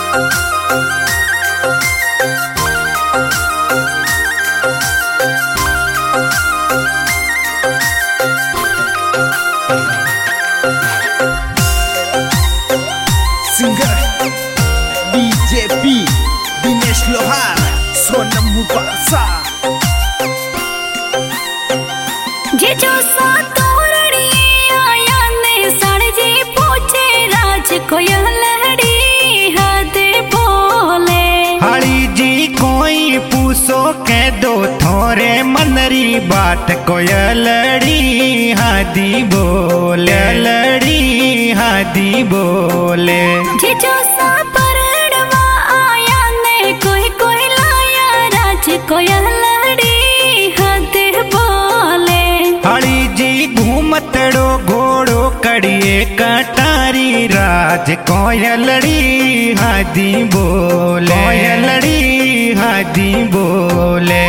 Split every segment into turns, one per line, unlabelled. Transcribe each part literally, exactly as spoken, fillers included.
singer BJP Dinesh लोहार सोनम मुबासा
जे जो सा तोरड़ी आया ने सड़ जी पूछे राज कोई लहड़ी हद बोले
हड़ी जी कोई पूछो के दो थोरे मनरी बात कोई लड़ी हादी बोले लड़ी हादी बोले
जे जो सा परड़वा आया ने कोई कोई लाया राज कोई लहड़ी हद बोले
हड़ी जी घूमतड़ो घोड़ो कड़िए कटारी राज कोयलड़ी हादी बोले कोयलड़ी हादी बोले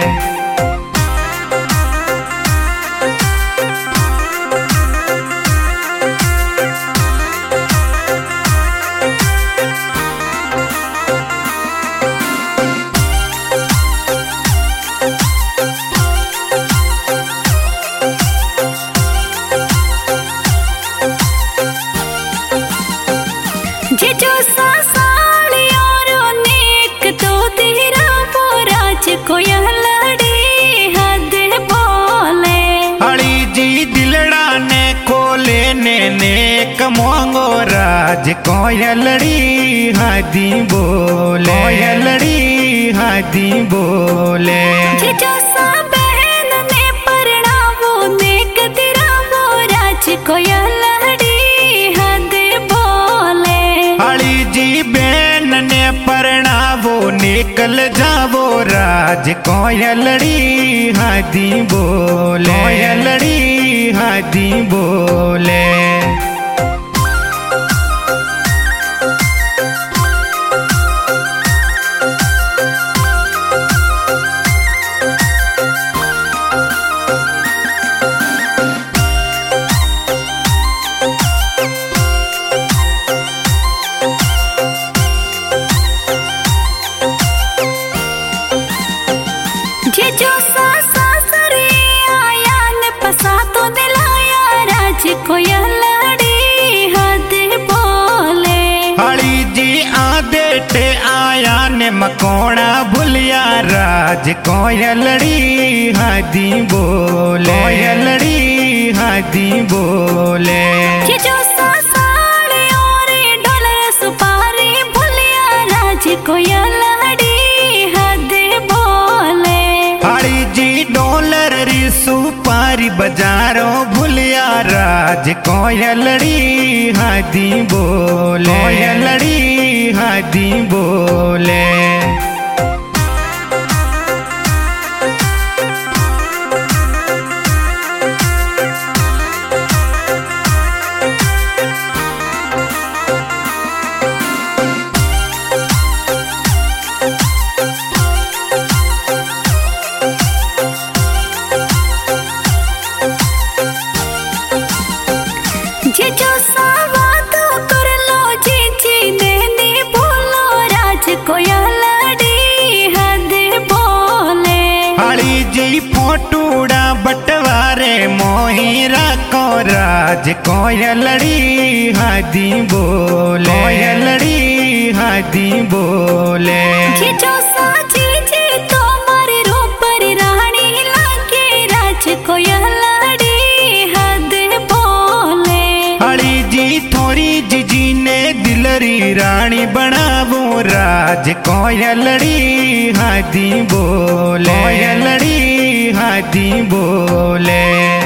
जे जो सा साड़ी और नेक तो तेरा वो राज कोई लड़ी हद बोले
हड़ी जी दिलड़ा ने कोले ने नेक मोंगो राज कोयलड़ी हादी बोले कोयलड़ी हादी बोले
जे जो सा बहन ने परना वो नेक तेरा वो राज कोई लड़ी हद बोले
हड़ी जी बहन ने परणावो निकल जावो राज कोयलड़ी हादी बोले कोयलड़ी हादी बोले
जे जो सा सासरे आया ने पसा तो दिलाया राज कोई लड़ी हद बोले
हड़ी जी आदेटे आया ने मकोड़ा भुलिया राज कोयलड़ी हादी बोले कोयलड़ी हादी बोले
जे जो सा साड़ी और डॉलर सुपारी भुलिया राज कोई लड़ी हद बोले
हड़ी जी डॉलर री सुपारी बाजारों भुलिया राज कोयलड़ी हादी बोले कोयलड़ी हादी बोले
जे जो सा बात कर लो जी जी ने नी बोलो राज कोई लड़ी हद बोले
हड़ी जी फोटूड़ा बटवारे मोही राको राज कोयलड़ी हादी बोले कोयलड़ी हादी बोले
जे जो सा जी जी तो मारे रूपर रानी लागे राज कोई लड़ी हद बोले
हड़ी जी थोड़ी जीजी ने दिलरी रानी बनावो राज कोयलड़ी हादी बोले कोयलड़ी हादी बोले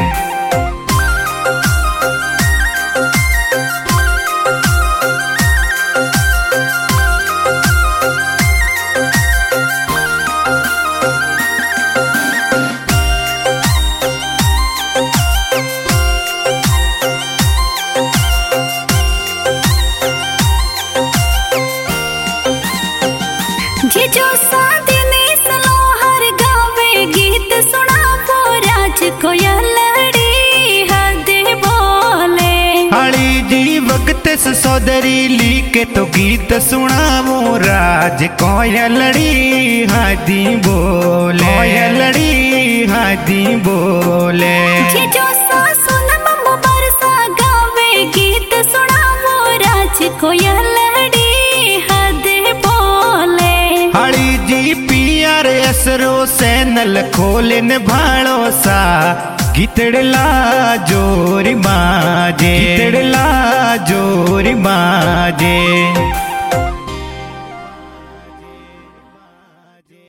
जे जो सा दिनेश लोहार गावे गीत सुना वो राज कोई
रितेश सौदरी लिखे तो गीत सुनावो राज कोयलड़ी हादी बोले कोयलड़ी हादी बोले
जे जो सा सोनम बरसा गावे गीत सुनावो राज कोयलड़ी हद बोले
हड़ी जी पियर असरो सैनल खोलन भाड़ो सा गीतड़ला जोरी माजे